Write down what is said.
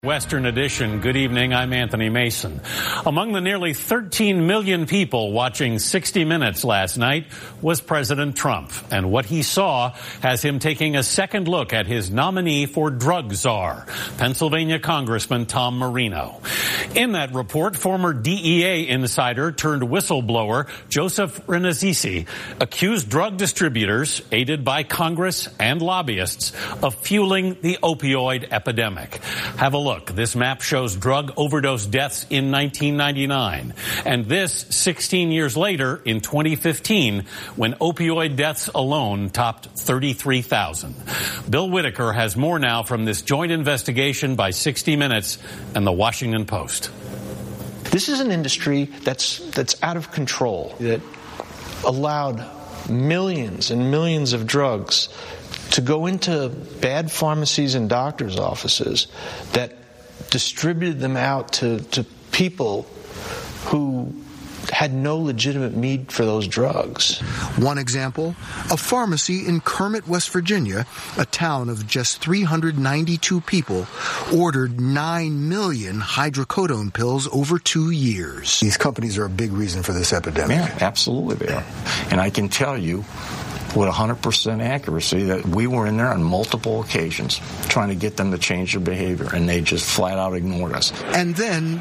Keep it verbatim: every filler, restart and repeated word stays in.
Western Edition. Good evening. I'm Anthony Mason. Among the nearly thirteen million people watching sixty minutes last night was President Trump. And what he saw has him taking a second look at his nominee for drug czar, Pennsylvania Congressman Tom Marino. In that report, former D E A insider turned whistleblower Joseph Renazzisi accused drug distributors, aided by Congress and lobbyists, of fueling the opioid epidemic. Have a look. Look, this map shows drug overdose deaths in nineteen ninety-nine, and this sixteen years later in twenty fifteen, when opioid deaths alone topped thirty-three thousand. Bill Whitaker has more now from this joint investigation by sixty minutes and the Washington Post. This is an industry that's that's out of control, that allowed millions and millions of drugs to go into bad pharmacies and doctors' offices, that distributed them out to, to people who had no legitimate need for those drugs. One example, a pharmacy in Kermit, West Virginia, a town of just three hundred ninety-two people, ordered nine million hydrocodone pills over two years. These companies are a big reason for this epidemic. Yeah, absolutely they are. And I can tell you with one hundred percent accuracy that we were in there on multiple occasions trying to get them to change their behavior, and they just flat out ignored us. And then